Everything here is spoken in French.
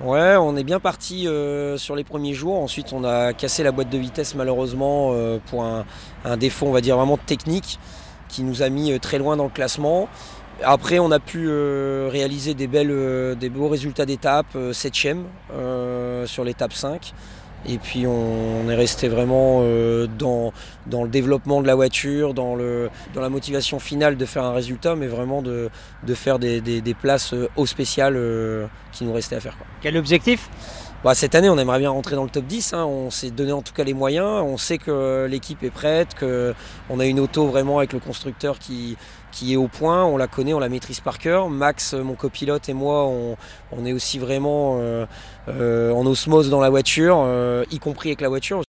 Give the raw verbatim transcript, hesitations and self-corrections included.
Ouais, on est bien parti euh, sur les premiers jours. Ensuite, on a cassé la boîte de vitesse malheureusement euh, pour un, un défaut, on va dire vraiment technique, qui nous a mis euh, très loin dans le classement. Après, on a pu euh, réaliser des, belles, euh, des beaux résultats d'étape, euh, septième euh, sur l'étape cinq. Et puis on, on est resté vraiment euh, dans, dans le développement de la voiture, dans, le, dans la motivation finale de faire un résultat, mais vraiment de, de faire des, des, des places euh, au spécial euh, qui nous restaient à faire, quoi. Quel objectif? Bah, cette année, on aimerait bien rentrer dans le top dix. Hein. On s'est donné en tout cas les moyens. On sait que l'équipe est prête, qu'on a une auto vraiment avec le constructeur qui, qui est au point. On la connaît, on la maîtrise par cœur. Max, mon copilote, et moi, on, on est aussi vraiment euh, euh, en osmose dans la voiture, euh, y compris avec la voiture.